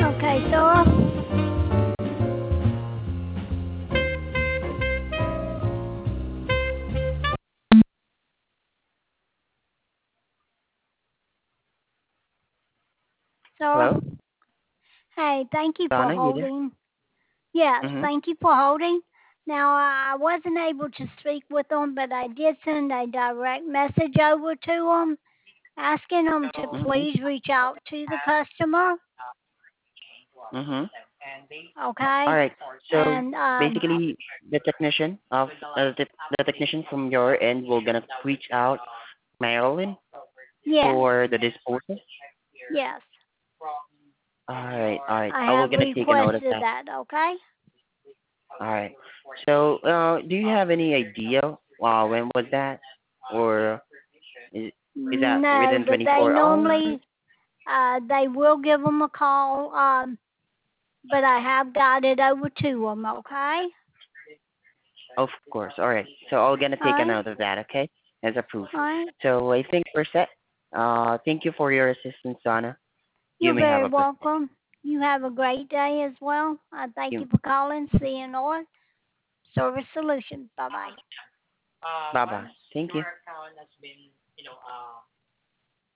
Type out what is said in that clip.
Okay, sir. Sir. Hello, Hey, thank you for Donna, you there? holding. Yes, Mm-hmm. thank you for holding. Now, I wasn't able to speak with them, but I did send a direct message over to them asking them to Mm-hmm. please reach out to the customer. Mm-hmm. All Okay? right. So And, basically, the technician of the technician from your end will gonna reach out Marilyn yes, for the disposal. yes, All right. All right. I I will have gonna take a note of requested that. that, okay? All right. So, do you have any idea when was that, or is, is that No, within but they 24 hours? normally, they will give them a call, but I have got it over to them, okay? Of course. All right. So I'll gonna All take a right, note of that. Okay, as a proof. all right. So I think we're set. Thank you for your assistance, Donna. You You're may have very a blessed day. welcome. You have a great day as well. I thank You. you for calling CNR Service Solutions. Bye bye. Bye bye. Thank you.